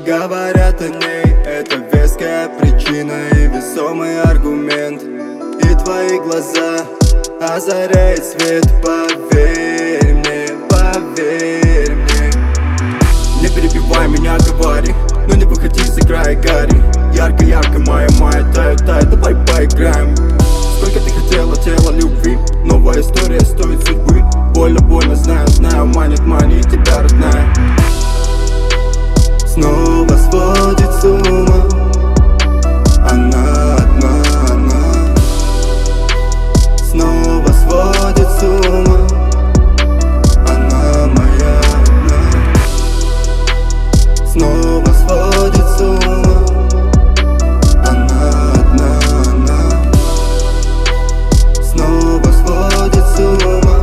Говорят о ней, это веская причина и весомый аргумент. И твои глаза озаряет свет, поверь мне, поверь мне. Не перебивай меня, говори, но не выходи из игры, Гарри. Ярко-ярко, моя, тает, давай поиграем. Сколько ты хотела тела любви, новая история стоит судьбы. Больно, знаю, манит, тебя родная. Снова сводит с ума, она одна. Снова сводит с ума, она моя одна. Снова сводит с ума, она одна. Снова сводит с ума,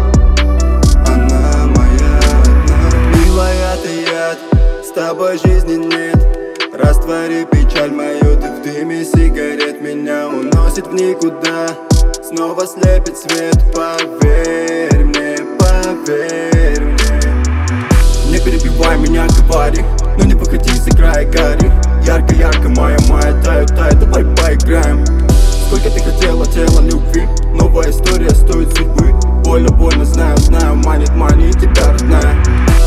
она моя одна. Милая, ты яд, с тобой жизни нет. Раствори печаль мою, ты в дыме сигарет. Меня уносит в никуда, снова слепит свет. Поверь мне, поверь мне. Не перебивай меня, говори, но не выходи из игры, Гарри. Ярко-ярко, моя, тает, давай поиграем. Сколько ты хотела тела любви, новая история стоит судьбы. Больно, знаю, манит, тебя родная.